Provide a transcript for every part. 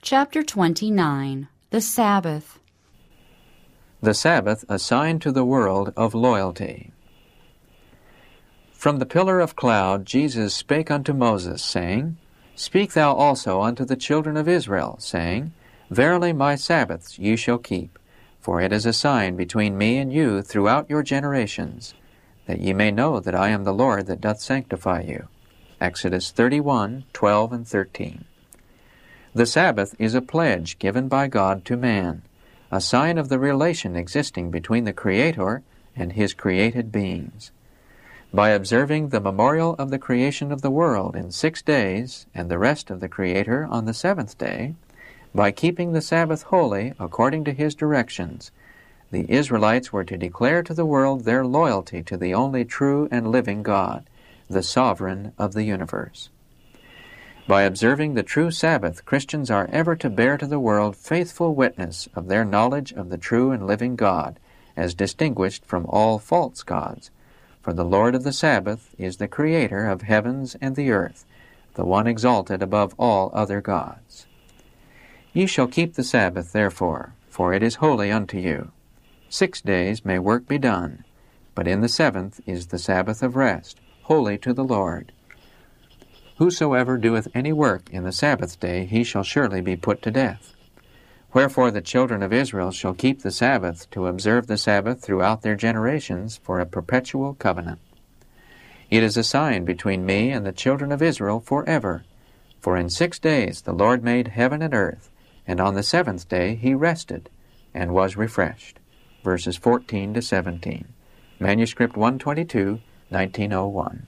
Chapter 29. The Sabbath. The Sabbath assigned to the world of loyalty. From the pillar of cloud Jesus spake unto Moses, saying, Speak thou also unto the children of Israel, saying, Verily my Sabbaths ye shall keep, for it is a sign between me and you throughout your generations, that ye may know that I am the Lord that doth sanctify you. Exodus 31:12 and 13. The Sabbath is a pledge given by God to man, a sign of the relation existing between the Creator and His created beings. By observing the memorial of the creation of the world in 6 days, and the rest of the Creator on the 7th day, by keeping the Sabbath holy according to His directions, the Israelites were to declare to the world their loyalty to the only true and living God, the Sovereign of the universe. By observing the true Sabbath, Christians are ever to bear to the world faithful witness of their knowledge of the true and living God, as distinguished from all false gods. For the Lord of the Sabbath is the Creator of heavens and the earth, the one exalted above all other gods. Ye shall keep the Sabbath, therefore, for it is holy unto you. 6 days may work be done, but in the 7th is the Sabbath of rest, holy to the Lord. Whosoever doeth any work in the Sabbath day, he shall surely be put to death. Wherefore the children of Israel shall keep the Sabbath, to observe the Sabbath throughout their generations for a perpetual covenant. It is a sign between me and the children of Israel forever. For in 6 days the Lord made heaven and earth, and on the 7th day he rested, and was refreshed. Verses 14 to 17. Manuscript 122, 1901.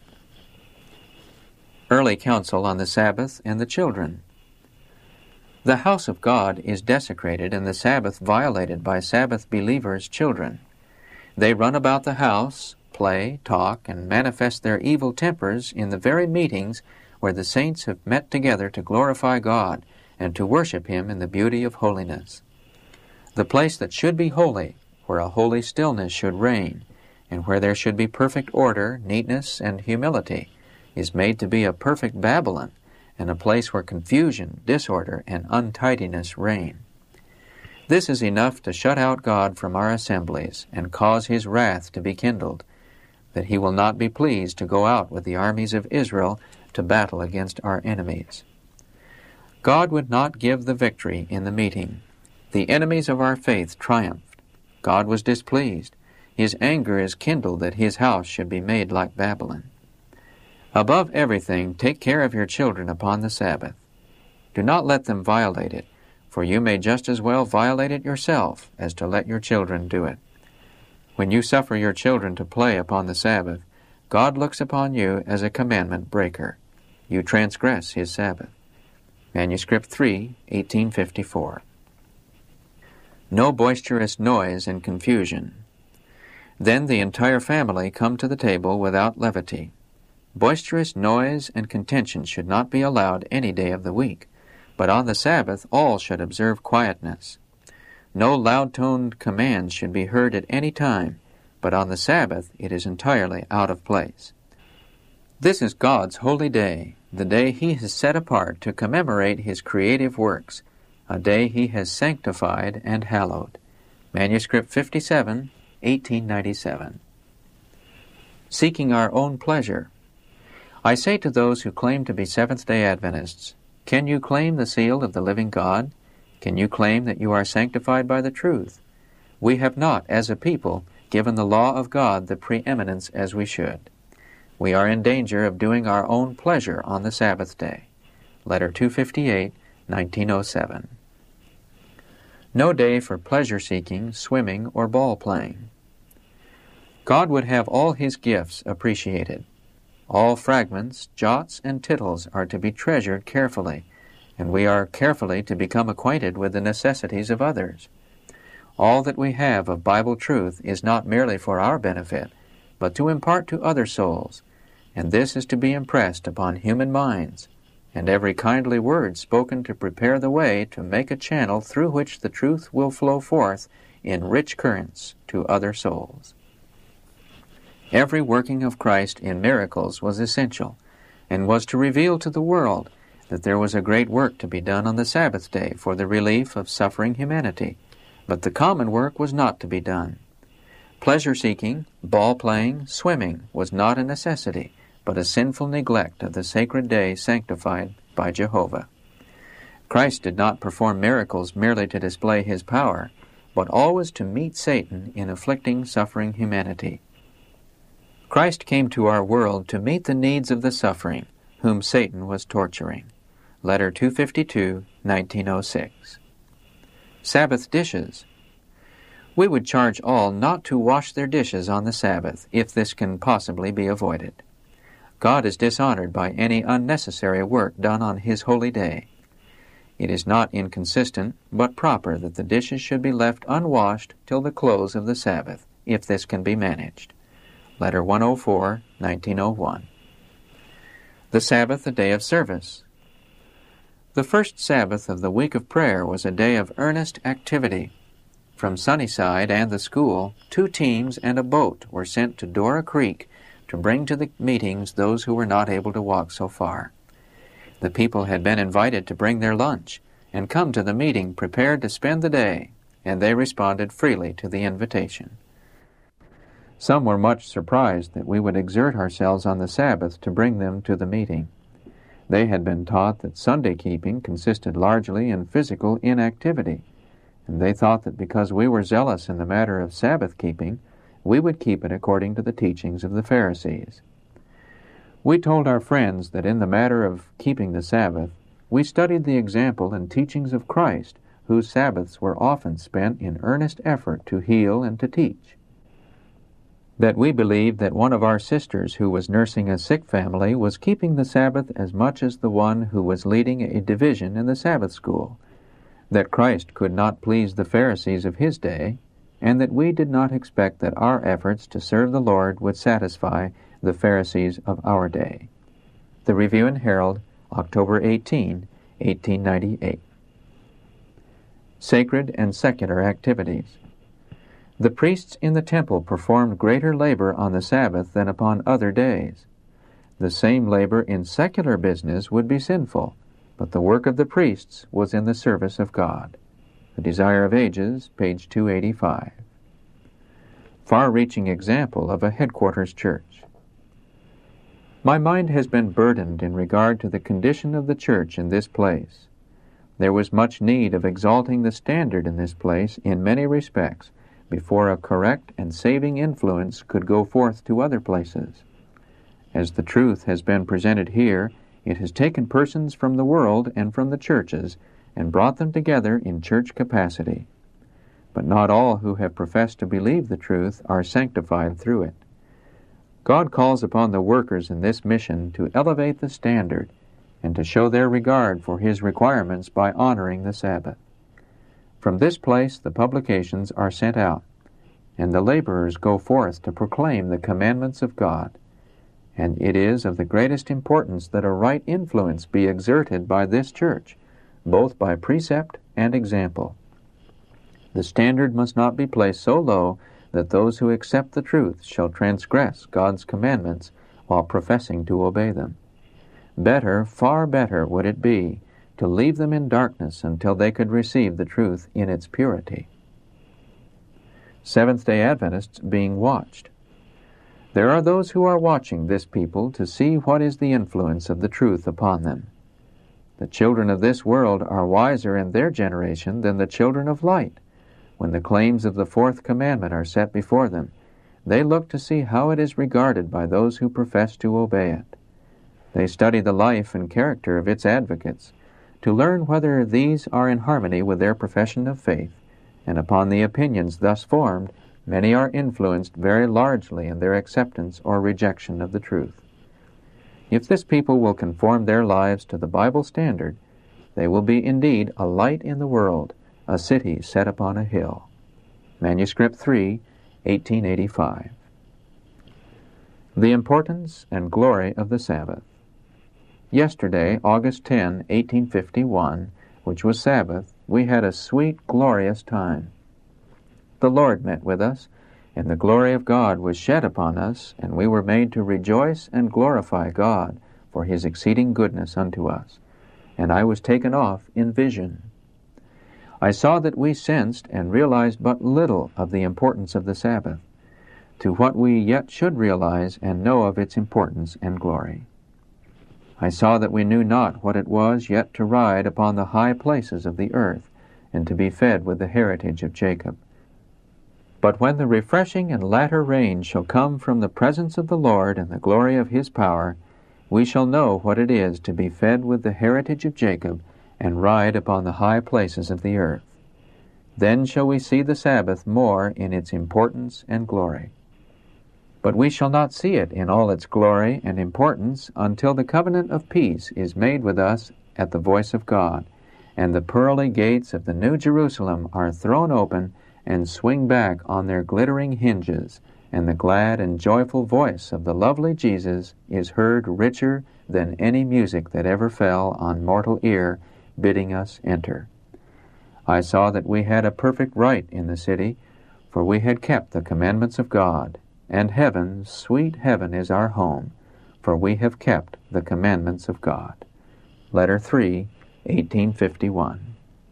Early Counsel on the Sabbath and the Children. The house of God is desecrated and the Sabbath violated by Sabbath believers' children. They run about the house, play, talk, and manifest their evil tempers in the very meetings where the saints have met together to glorify God and to worship Him in the beauty of holiness. The place that should be holy, where a holy stillness should reign, and where there should be perfect order, neatness, and humility, is made to be a perfect Babylon, and a place where confusion, disorder, and untidiness reign. This is enough to shut out God from our assemblies, and cause His wrath to be kindled, that He will not be pleased to go out with the armies of Israel to battle against our enemies. God would not give the victory in the meeting. The enemies of our faith triumphed. God was displeased. His anger is kindled that His house should be made like Babylon. Above everything, take care of your children upon the Sabbath. Do not let them violate it, for you may just as well violate it yourself as to let your children do it. When you suffer your children to play upon the Sabbath, God looks upon you as a commandment breaker. You transgress His Sabbath. Manuscript 3, 1854. No boisterous noise and confusion. Then the entire family come to the table without levity. Boisterous noise and contention should not be allowed any day of the week, but on the Sabbath all should observe quietness. No loud-toned commands should be heard at any time, but on the Sabbath it is entirely out of place. This is God's holy day, the day He has set apart to commemorate His creative works, a day He has sanctified and hallowed. Manuscript 57, 1897. Seeking our own pleasure. I say to those who claim to be Seventh-day Adventists, can you claim the seal of the living God? Can you claim that you are sanctified by the truth? We have not, as a people, given the law of God the preeminence as we should. We are in danger of doing our own pleasure on the Sabbath day. Letter 258, 1907. No day for pleasure-seeking, swimming, or ball-playing. God would have all His gifts appreciated. All fragments, jots, and tittles are to be treasured carefully, and we are carefully to become acquainted with the necessities of others. All that we have of Bible truth is not merely for our benefit, but to impart to other souls, and this is to be impressed upon human minds, and every kindly word spoken to prepare the way to make a channel through which the truth will flow forth in rich currents to other souls. Every working of Christ in miracles was essential, and was to reveal to the world that there was a great work to be done on the Sabbath day for the relief of suffering humanity, but the common work was not to be done. Pleasure-seeking, ball-playing, swimming was not a necessity, but a sinful neglect of the sacred day sanctified by Jehovah. Christ did not perform miracles merely to display his power, but always to meet Satan in afflicting suffering humanity. Christ came to our world to meet the needs of the suffering, whom Satan was torturing. Letter 252, 1906. Sabbath dishes. We would charge all not to wash their dishes on the Sabbath, if this can possibly be avoided. God is dishonored by any unnecessary work done on his holy day. It is not inconsistent, but proper that the dishes should be left unwashed till the close of the Sabbath, if this can be managed. Letter 104, 1901. The Sabbath, a day of service. The first Sabbath of the week of prayer was a day of earnest activity. From Sunnyside and the school, 2 teams and a boat were sent to Dora Creek to bring to the meetings those who were not able to walk so far. The people had been invited to bring their lunch and come to the meeting prepared to spend the day, and they responded freely to the invitation. Some were much surprised that we would exert ourselves on the Sabbath to bring them to the meeting. They had been taught that Sunday keeping consisted largely in physical inactivity, and they thought that because we were zealous in the matter of Sabbath keeping, we would keep it according to the teachings of the Pharisees. We told our friends that in the matter of keeping the Sabbath, we studied the example and teachings of Christ, whose Sabbaths were often spent in earnest effort to heal and to teach. That we believed that one of our sisters who was nursing a sick family was keeping the Sabbath as much as the one who was leading a division in the Sabbath school, that Christ could not please the Pharisees of his day, and that we did not expect that our efforts to serve the Lord would satisfy the Pharisees of our day. The Review and Herald, October 18, 1898. Sacred and secular activities. The priests in the temple performed greater labor on the Sabbath than upon other days. The same labor in secular business would be sinful, but the work of the priests was in the service of God. The Desire of Ages, page 285. Far-reaching example of a headquarters church. My mind has been burdened in regard to the condition of the church in this place. There was much need of exalting the standard in this place in many respects before a correct and saving influence could go forth to other places. As the truth has been presented here, it has taken persons from the world and from the churches and brought them together in church capacity. But not all who have professed to believe the truth are sanctified through it. God calls upon the workers in this mission to elevate the standard and to show their regard for his requirements by honoring the Sabbath. From this place the publications are sent out, and the laborers go forth to proclaim the commandments of God. And it is of the greatest importance that a right influence be exerted by this church, both by precept and example. The standard must not be placed so low that those who accept the truth shall transgress God's commandments while professing to obey them. Better, far better would it be to leave them in darkness until they could receive the truth in its purity. Seventh-day Adventists being watched. There are those who are watching this people to see what is the influence of the truth upon them. The children of this world are wiser in their generation than the children of light. When the claims of the fourth commandment are set before them, they look to see how it is regarded by those who profess to obey it. They study the life and character of its advocates, to learn whether these are in harmony with their profession of faith, and upon the opinions thus formed, many are influenced very largely in their acceptance or rejection of the truth. If this people will conform their lives to the Bible standard, they will be indeed a light in the world, a city set upon a hill. Manuscript 3, 1885. The importance and glory of the Sabbath. Yesterday, August 10, 1851, which was Sabbath, we had a sweet, glorious time. The Lord met with us, and the glory of God was shed upon us, and we were made to rejoice and glorify God for his exceeding goodness unto us. and I was taken off in vision. I saw that we sensed and realized but little of the importance of the Sabbath, to what we yet should realize and know of its importance and glory. I saw that we knew not what it was yet to ride upon the high places of the earth, and to be fed with the heritage of Jacob. But when the refreshing and latter rain shall come from the presence of the Lord and the glory of His power, we shall know what it is to be fed with the heritage of Jacob, and ride upon the high places of the earth. Then shall we see the Sabbath more in its importance and glory. But we shall not see it in all its glory and importance until the covenant of peace is made with us at the voice of God, and the pearly gates of the New Jerusalem are thrown open and swing back on their glittering hinges, and the glad and joyful voice of the lovely Jesus is heard richer than any music that ever fell on mortal ear, bidding us enter. I saw that we had a perfect right in the city, for we had kept the commandments of God, and heaven, sweet heaven, is our home, for we have kept the commandments of God. Letter 3, 1851.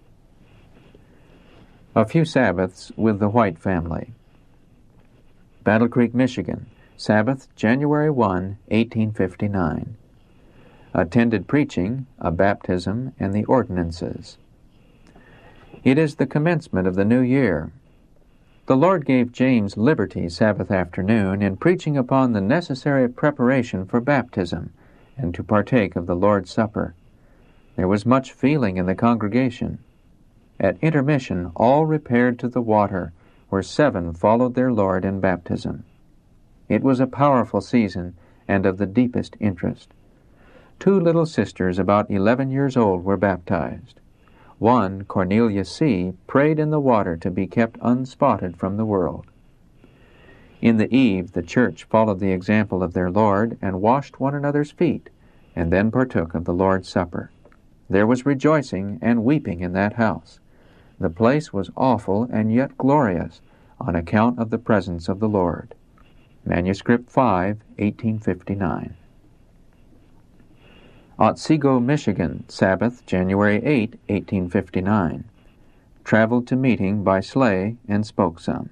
A few Sabbaths with the White family. Battle Creek, Michigan, Sabbath, January 1, 1859. Attended preaching, a baptism, and the ordinances. It is the commencement of the new year. The Lord gave James liberty Sabbath afternoon in preaching upon the necessary preparation for baptism and to partake of the Lord's Supper. There was much feeling in the congregation. At intermission, all repaired to the water, where 7 followed their Lord in baptism. It was a powerful season and of the deepest interest. 2 little sisters about 11 years old were baptized. One, Cornelia C., prayed in the water to be kept unspotted from the world. In the eve, the church followed the example of their Lord and washed one another's feet, and then partook of the Lord's Supper. There was rejoicing and weeping in that house. The place was awful and yet glorious on account of the presence of the Lord. Manuscript 5, 1859. Otsego, Michigan, Sabbath, January 8, 1859. Traveled to meeting by sleigh and spoke some.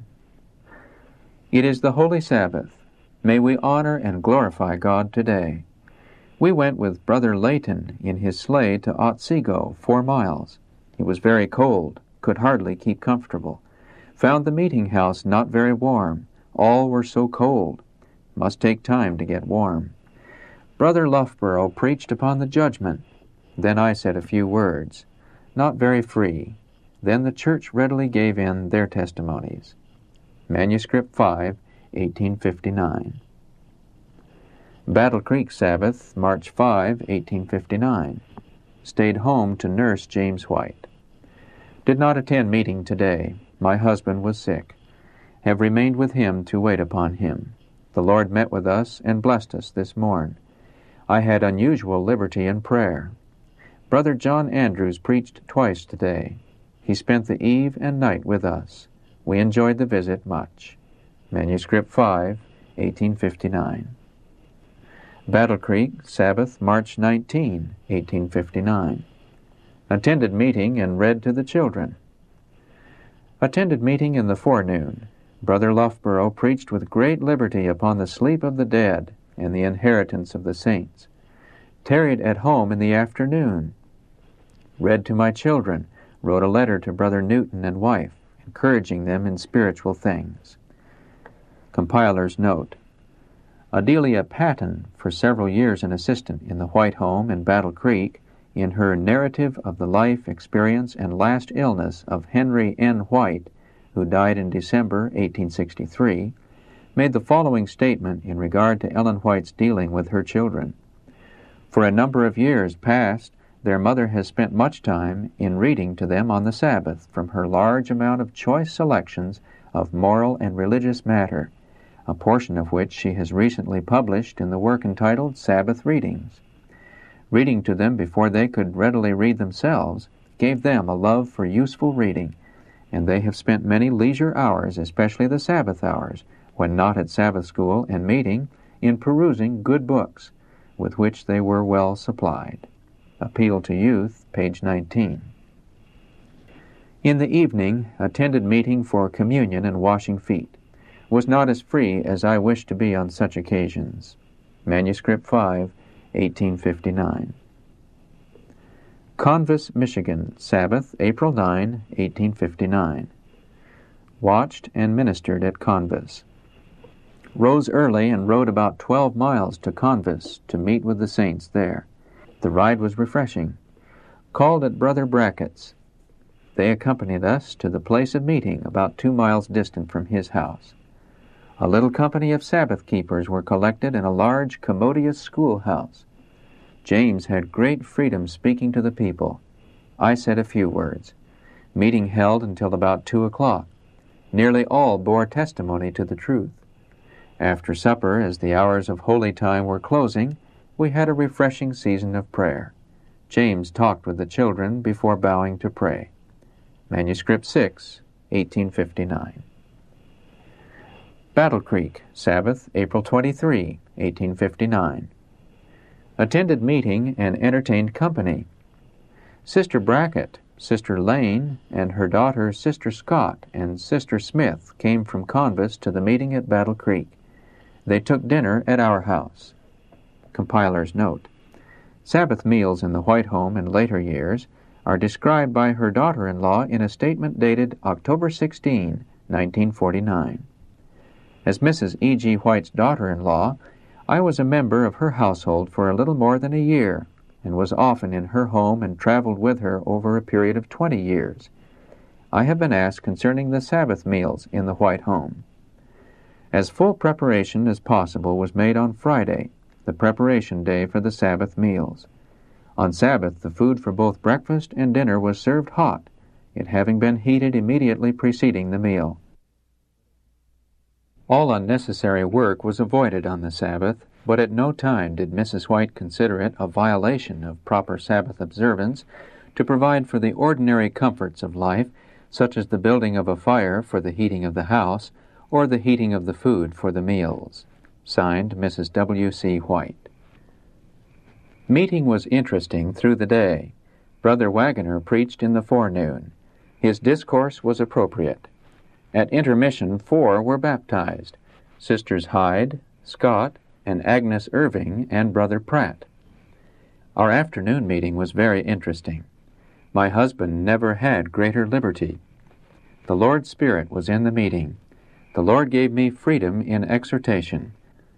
It is the Holy Sabbath. May we honor and glorify God today. We went with Brother Layton in his sleigh to Otsego, 4 miles. It was very cold, could hardly keep comfortable. Found the meeting house not very warm. All were so cold. Must take time to get warm. Brother Loughborough preached upon the judgment. Then I said a few words, not very free. Then the church readily gave in their testimonies. Manuscript 5, 1859. Battle Creek Sabbath, March 5, 1859. Stayed home to nurse James White. Did not attend meeting today. My husband was sick. Have remained with him to wait upon him. The Lord met with us and blessed us this morn. I had unusual liberty in prayer. Brother John Andrews preached twice today. He spent the eve and night with us. We enjoyed the visit much. Manuscript 5, 1859. Battle Creek, Sabbath, March 19, 1859. Attended meeting and read to the children. Attended meeting in the forenoon. Brother Loughborough preached with great liberty upon the sleep of the dead and the inheritance of the saints. Tarried at home in the afternoon. Read to my children, wrote a letter to Brother Newton and wife, encouraging them in spiritual things. Compiler's note. Adelia Patton, for several years an assistant in the White Home in Battle Creek, in her narrative of the life, experience, and last illness of Henry N. White, who died in December 1863, made the following statement in regard to Ellen White's dealing with her children. For a number of years past, their mother has spent much time in reading to them on the Sabbath from her large amount of choice selections of moral and religious matter, a portion of which she has recently published in the work entitled Sabbath Readings. Reading to them before they could readily read themselves gave them a love for useful reading, and they have spent many leisure hours, especially the Sabbath hours, when not at Sabbath school and meeting, in perusing good books, with which they were well supplied. Appeal to Youth, page 19. In the evening, attended meeting for communion and washing feet. Was not as free as I wished to be on such occasions. Manuscript 5, 1859. Convis, Michigan, Sabbath, April 9, 1859. Watched and ministered at Convis. Rose early and rode about 12 miles to Convis to meet with the saints there. The ride was refreshing. Called at Brother Brackett's. They accompanied us to the place of meeting about 2 miles distant from his house. A little company of Sabbath keepers were collected in a large, commodious schoolhouse. James had great freedom speaking to the people. I said a few words. Meeting held until about 2 o'clock. Nearly all bore testimony to the truth. After supper, as the hours of holy time were closing, we had a refreshing season of prayer. James talked with the children before bowing to pray. Manuscript 6, 1859. Battle Creek, Sabbath, April 23, 1859. Attended meeting and entertained company. Sister Brackett, Sister Lane, and her daughter Sister Scott and Sister Smith came from Convis to the meeting at Battle Creek. They took dinner at our house. Compiler's note. Sabbath meals in the White home in later years are described by her daughter-in-law in a statement dated October 16, 1949. As Mrs. E. G. White's daughter-in-law, I was a member of her household for a little more than a year, and was often in her home and traveled with her over a period of 20 years. I have been asked concerning the Sabbath meals in the White home. As full preparation as possible was made on Friday, the preparation day for the Sabbath meals. On Sabbath, the food for both breakfast and dinner was served hot, it having been heated immediately preceding the meal. All unnecessary work was avoided on the Sabbath, but at no time did Mrs. White consider it a violation of proper Sabbath observance to provide for the ordinary comforts of life, such as the building of a fire for the heating of the house, or the heating of the food for the meals. Signed, Mrs. W. C. White. Meeting was interesting through the day. Brother Wagoner preached in the forenoon. His discourse was appropriate. At intermission, 4 were baptized, Sisters Hyde, Scott, and Agnes Irving, and Brother Pratt. Our afternoon meeting was very interesting. My husband never had greater liberty. The Lord's Spirit was in the meeting. The Lord gave me freedom in exhortation.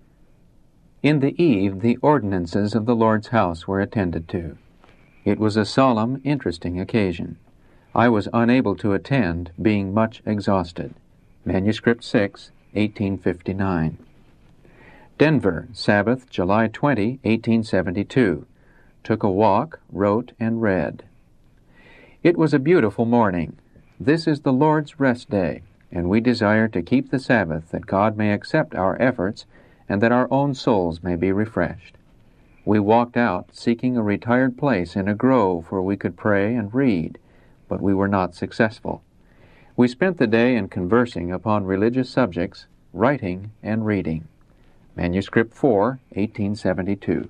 In the eve, the ordinances of the Lord's house were attended to. It was a solemn, interesting occasion. I was unable to attend, being much exhausted. Manuscript 6, 1859. Denver, Sabbath, July 20, 1872. Took a walk, wrote, and read. It was a beautiful morning. This is the Lord's rest day, and we desire to keep the Sabbath that God may accept our efforts and that our own souls may be refreshed. We walked out seeking a retired place in a grove where we could pray and read, but we were not successful. We spent the day in conversing upon religious subjects, writing, and reading. Manuscript 4, 1872.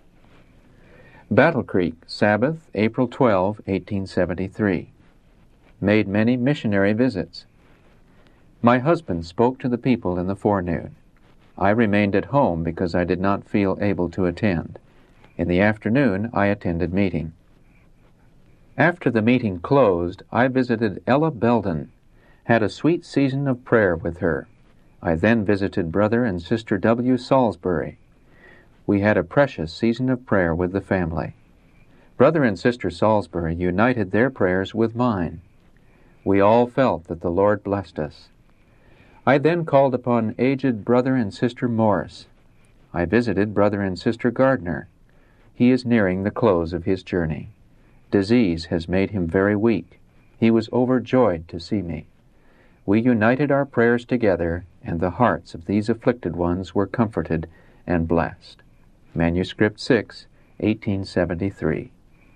Battle Creek, Sabbath, April 12, 1873. Made many missionary visits. My husband spoke to the people in the forenoon. I remained at home because I did not feel able to attend. In the afternoon, I attended meeting. After the meeting closed, I visited Ella Belden, had a sweet season of prayer with her. I then visited Brother and Sister W. Salisbury. We had a precious season of prayer with the family. Brother and Sister Salisbury united their prayers with mine. We all felt that the Lord blessed us. I then called upon aged Brother and Sister Morris. I visited Brother and Sister Gardner. He is nearing the close of his journey. Disease has made him very weak. He was overjoyed to see me. We united our prayers together, and the hearts of these afflicted ones were comforted and blessed. Manuscript 6, 1873.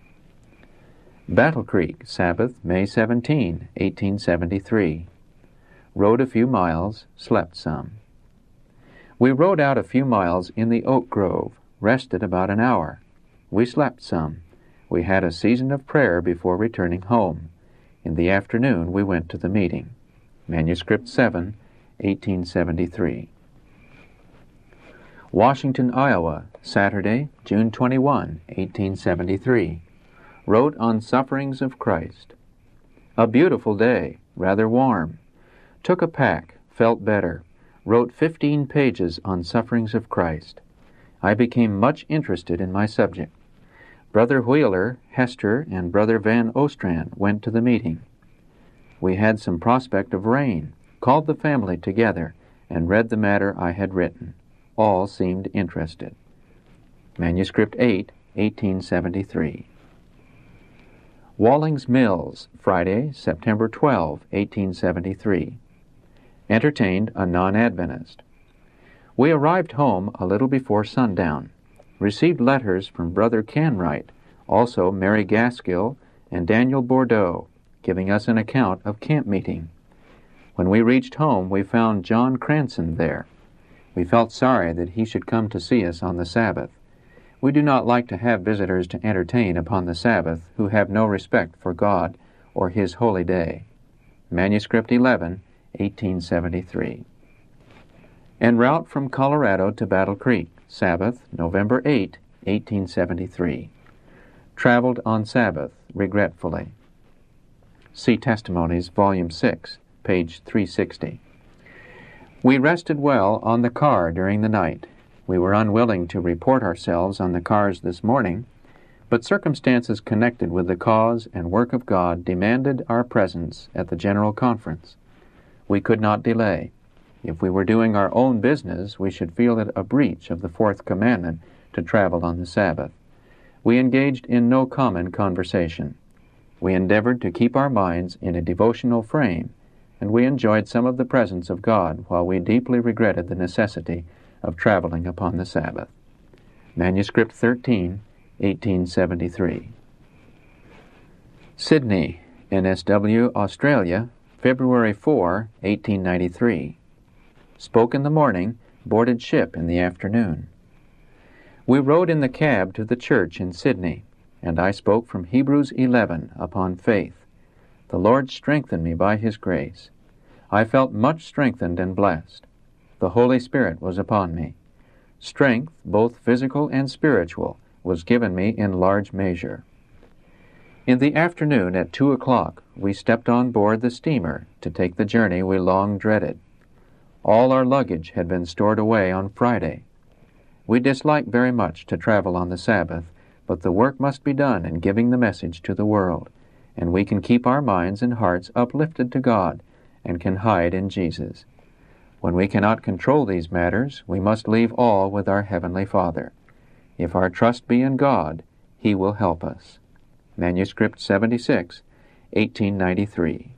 Battle Creek, Sabbath, May 17, 1873. Rode a few miles, slept some. We rode out a few miles in the oak grove, rested about an hour. We slept some. We had a season of prayer before returning home. In the afternoon we went to the meeting. Manuscript 7, 1873. Washington, Iowa, Saturday, June 21, 1873. Wrote on Sufferings of Christ. A beautiful day, rather warm. Took a pack, felt better. Wrote 15 pages on Sufferings of Christ. I became much interested in my subject. Brother Wheeler, Hester, and Brother Van Ostrand went to the meeting. We had some prospect of rain, called the family together, and read the matter I had written. All seemed interested. Manuscript 8, 1873. Wallings Mills, Friday, September 12, 1873. Entertained a non-Adventist. We arrived home a little before sundown. Received letters from Brother Canwright, also Mary Gaskill, and Daniel Bordeaux, giving us an account of camp meeting. When we reached home, we found John Cranson there. We felt sorry that he should come to see us on the Sabbath. We do not like to have visitors to entertain upon the Sabbath who have no respect for God or His holy day. Manuscript 11, 1873. En route from Colorado to Battle Creek, Sabbath, November 8, 1873. Traveled on Sabbath, regretfully. See Testimonies, Volume 6, page 360. We rested well on the car during the night. We were unwilling to report ourselves on the cars this morning, but circumstances connected with the cause and work of God demanded our presence at the General Conference. We could not delay. If we were doing our own business, we should feel it a breach of the fourth commandment to travel on the Sabbath. We engaged in no common conversation. We endeavored to keep our minds in a devotional frame, and we enjoyed some of the presence of God while we deeply regretted the necessity of traveling upon the Sabbath. Manuscript 13, 1873. Sydney, NSW, Australia, February 4, 1893. Spoke in the morning, boarded ship in the afternoon. We rode in the cab to the church in Sydney, and I spoke from Hebrews 11 upon faith. The Lord strengthened me by His grace. I felt much strengthened and blessed. The Holy Spirit was upon me. Strength, both physical and spiritual, was given me in large measure. In the afternoon at 2 o'clock, we stepped on board the steamer to take the journey we long dreaded. All our luggage had been stored away on Friday. We dislike very much to travel on the Sabbath, but the work must be done in giving the message to the world, and we can keep our minds and hearts uplifted to God and can hide in Jesus. When we cannot control these matters, we must leave all with our Heavenly Father. If our trust be in God, He will help us. Manuscript 76, 1893.